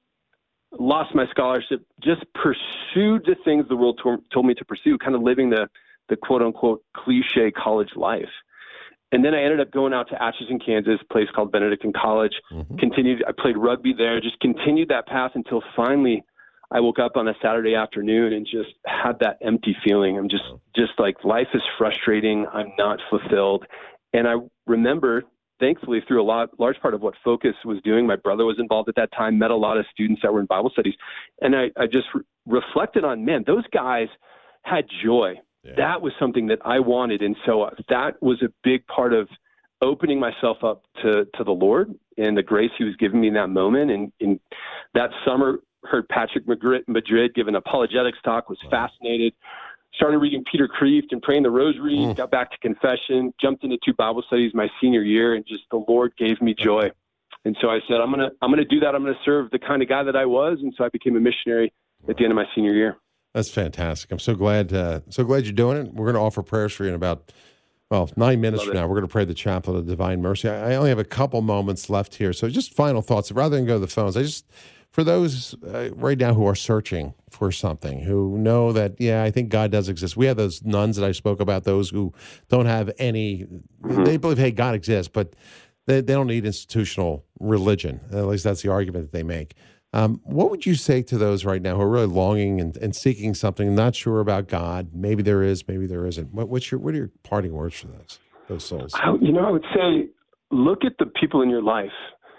G: lost my scholarship, just pursued the things the world to, told me to pursue, kind of living the, the quote-unquote cliche college life. And then I ended up going out to Atchison, Kansas, a place called Benedictine College, mm-hmm. continued, I played rugby there, just continued that path until finally I woke up on a Saturday afternoon and just had that empty feeling. I'm just, just like, life is frustrating. I'm not fulfilled. And I remember, thankfully, through a lot, large part of what Focus was doing, my brother was involved at that time, met a lot of students that were in Bible studies. And I, I just re- reflected on, man, those guys had joy. Yeah. That was something that I wanted. And so that was a big part of opening myself up to, to the Lord and the grace he was giving me in that moment. And in that summer, heard Patrick Madrid give an apologetics talk, was wow. fascinated, started reading Peter Kreeft and praying the rosary, mm. got back to confession, jumped into two Bible studies my senior year, and just the Lord gave me joy. And so I said, I'm going to I'm going to do that. I'm going to serve the kind of guy that I was. And so I became a missionary at the end of my senior year.
D: That's fantastic. I'm so glad uh, so glad you're doing it. We're going to offer prayers for you in about, well, nine minutes Love from it. now. We're going to pray the Chaplet of Divine Mercy. I, I only have a couple moments left here. So just final thoughts. Rather than go to the phones, I just, for those uh, right now who are searching for something, who know that, yeah, I think God does exist. We have those nuns that I spoke about, those who don't have any, mm-hmm. they believe, hey, God exists, but they, they don't need institutional religion. At least that's the argument that they make. Um, what would you say to those right now who are really longing and, and seeking something, not sure about God? Maybe there is, maybe there isn't. What, what's your, what are your parting words for those, those souls?
G: I, you know, I would say, look at the people in your life.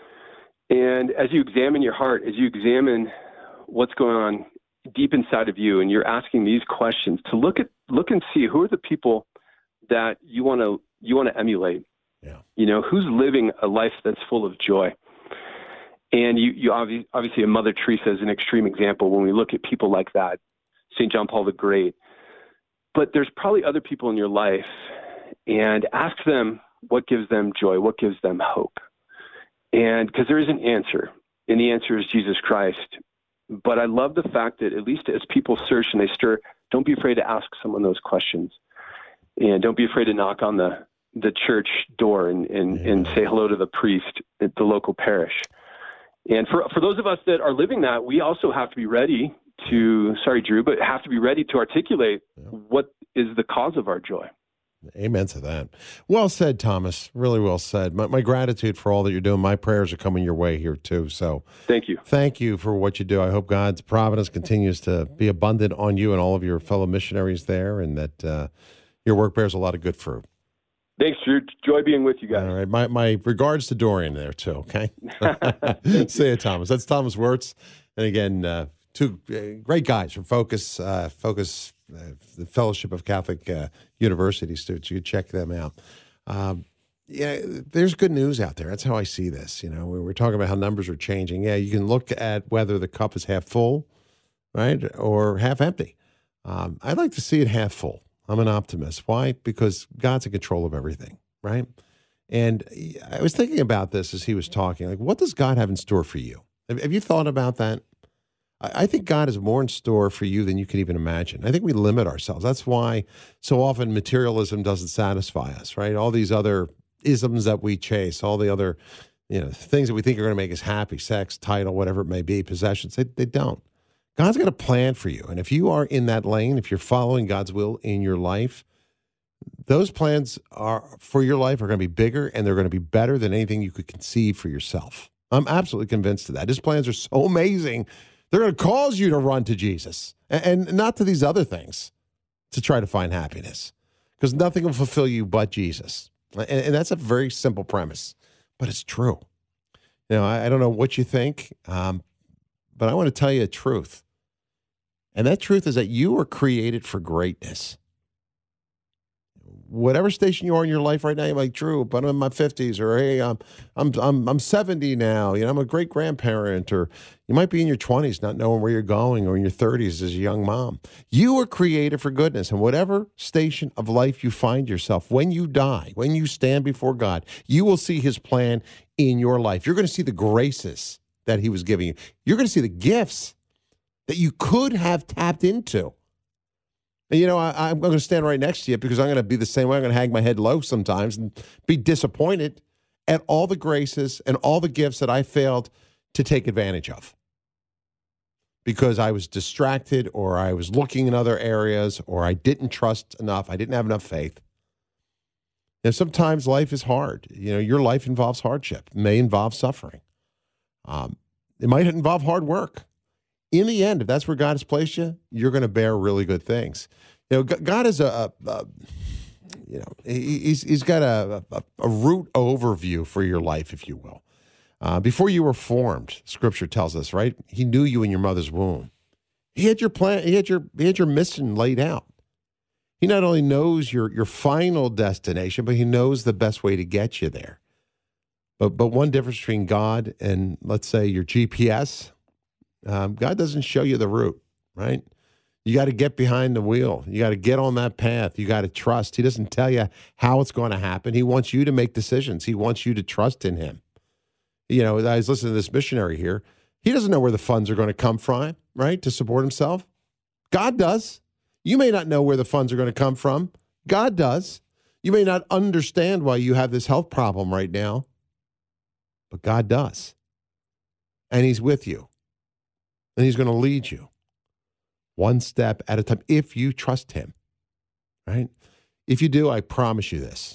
G: And as you examine your heart, as you examine what's going on deep inside of you, and you're asking these questions, to look at, look and see who are the people that you want to, you want to emulate.
D: Yeah.
G: You know, who's living a life that's full of joy. And you, you obviously, obviously, a Mother Teresa is an extreme example when we look at people like that, Saint John Paul the Great. But there's probably other people in your life, and ask them what gives them joy, what gives them hope. And because there is an answer, and the answer is Jesus Christ. But I love the fact that at least as people search and they stir, don't be afraid to ask someone those questions. And don't be afraid to knock on the, the church door and, and, yeah. and say hello to the priest at the local parish. And for for those of us that are living that, we also have to be ready to, sorry, Drew, but have to be ready to articulate yeah. what is the cause of our joy.
D: Amen to that. Well said, Thomas. Really well said. My, my gratitude for all that you're doing. My prayers are coming your way here, too. So
G: Thank you.
D: thank you for what you do. I hope God's providence continues to be abundant on you and all of your fellow missionaries there, and that uh, your work bears a lot of good fruit.
G: Thanks, Drew. Joy being with you guys.
D: All right. My, my regards to Dorian there, too, okay? See you, Thomas. That's Thomas Wirtz. And again, uh, two uh, great guys from Focus, uh, Focus, uh, the Fellowship of Catholic uh, University students. You can check them out. Um, yeah, there's good news out there. That's how I see this. You know, we we're talking about how numbers are changing. Yeah, you can look at whether the cup is half full, right, or half empty. Um, I'd like to see it half full. I'm an optimist. Why? Because God's in control of everything, right? And I was thinking about this as he was talking. Like, what does God have in store for you? Have, have you thought about that? I, I think God has more in store for you than you can even imagine. I think we limit ourselves. That's why so often materialism doesn't satisfy us, right? All these other isms that we chase, all the other, you know, things that we think are going to make us happy, sex, title, whatever it may be, possessions, they, they don't. God's got a plan for you. And if you are in that lane, if you're following God's will in your life, those plans are for your life are going to be bigger and they're going to be better than anything you could conceive for yourself. I'm absolutely convinced of that. His plans are so amazing, they're going to cause you to run to Jesus and, and not to these other things to try to find happiness, because nothing will fulfill you but Jesus. And, and that's a very simple premise, but it's true. You know, I, I don't know what you think, um, but I want to tell you a truth. And that truth is that you are created for greatness. Whatever station you are in your life right now, you're like, Drew, but I'm in my fifties, or hey, I'm I'm I'm I'm seventy now. You know, I'm a great grandparent, or you might be in your twenties, not knowing where you're going, or in your thirties as a young mom. You are created for goodness, and whatever station of life you find yourself, when you die, when you stand before God, you will see His plan in your life. You're going to see the graces that He was giving you. You're going to see the gifts that you could have tapped into. And, you know, I, I'm going to stand right next to you because I'm going to be the same way. I'm going to hang my head low sometimes and be disappointed at all the graces and all the gifts that I failed to take advantage of because I was distracted, or I was looking in other areas, or I didn't trust enough. I didn't have enough faith. And sometimes life is hard. You know, your life involves hardship. It may involve suffering. Um, it might involve hard work. In the end, if that's where God has placed you, you're going to bear really good things. You know, God is a, a, a you know, he's he's got a, a a root overview for your life, if you will. Uh, before you were formed, Scripture tells us, right? He knew you in your mother's womb. He had your plan. He had your he had your mission laid out. He not only knows your your final destination, but He knows the best way to get you there. But but one difference between God and, let's say, your G P S. Um, God doesn't show you the route, right? You got to get behind the wheel. You got to get on that path. You got to trust. He doesn't tell you how it's going to happen. He wants you to make decisions. He wants you to trust in Him. You know, I was listening to this missionary here. He doesn't know where the funds are going to come from, right, to support himself. God does. You may not know where the funds are going to come from. God does. You may not understand why you have this health problem right now, but God does. And He's with you. And He's going to lead you one step at a time if you trust Him, right? If you do, I promise you this.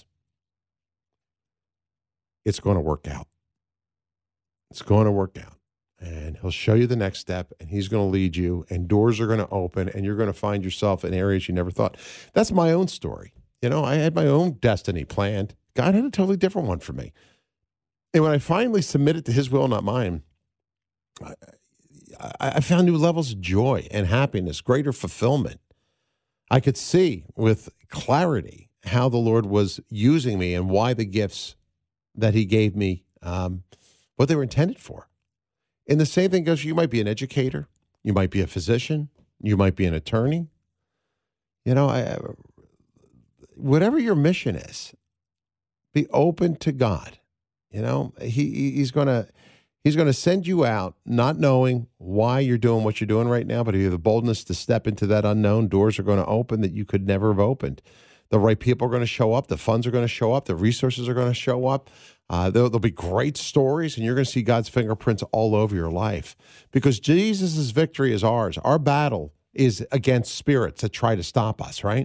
D: It's going to work out. It's going to work out. And He'll show you the next step, and He's going to lead you, and doors are going to open, and you're going to find yourself in areas you never thought. That's my own story. You know, I had my own destiny planned. God had a totally different one for me. And when I finally submitted to His will, not mine, I, I found new levels of joy and happiness, greater fulfillment. I could see with clarity how the Lord was using me and why the gifts that He gave me, um, what they were intended for. And the same thing goes, you might be an educator, you might be a physician, you might be an attorney. You know, I, whatever your mission is, be open to God. You know, he He's going to... He's going to send you out not knowing why you're doing what you're doing right now, but if you have the boldness to step into that unknown, doors are going to open that you could never have opened. The right people are going to show up. The funds are going to show up. The resources are going to show up. Uh, there'll, there'll be great stories, and you're going to see God's fingerprints all over your life because Jesus' victory is ours. Our battle is against spirits that try to stop us, right?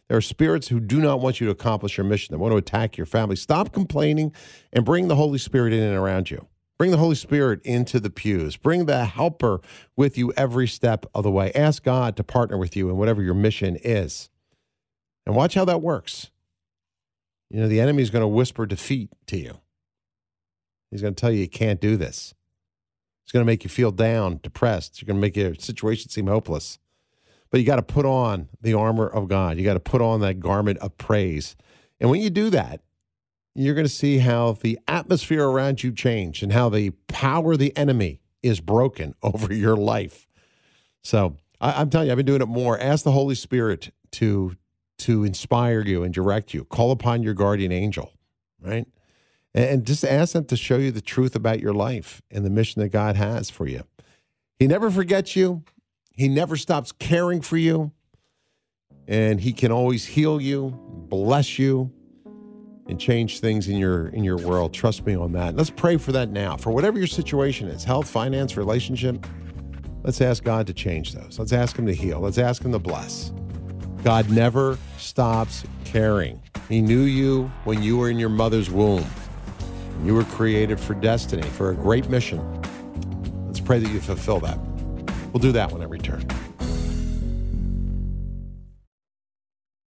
D: There are spirits who do not want you to accomplish your mission. They want to attack your family. Stop complaining and bring the Holy Spirit in and around you. Bring the Holy Spirit into the pews. Bring the helper with you every step of the way. Ask God to partner with you in whatever your mission is. And watch how that works. You know, the enemy is going to whisper defeat to you. He's going to tell you you can't do this. It's going to make you feel down, depressed. It's going to make your situation seem hopeless. But you got to put on the armor of God. You got to put on that garment of praise. And when you do that, you're going to see how the atmosphere around you change and how the power of the enemy is broken over your life. So I, I'm telling you, I've been doing it more. Ask the Holy Spirit to, to inspire you and direct you. Call upon your guardian angel, right? And, and just ask them to show you the truth about your life and the mission that God has for you. He never forgets you. He never stops caring for you. And he can always heal you, bless you, and change things in your in your world. Trust me on that. Let's pray for that now. For whatever your situation is, health, finance, relationship, let's ask God to change those. Let's ask him to heal. Let's ask him to bless. God never stops caring. He knew you when you were in your mother's womb. You were created for destiny, for a great mission. Let's pray that you fulfill that. We'll do that when I return.